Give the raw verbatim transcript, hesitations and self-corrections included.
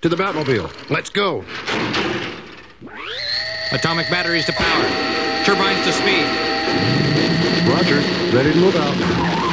To the Batmobile. Let's go. Atomic batteries to power. Turbines to speed. Roger. Ready to move out.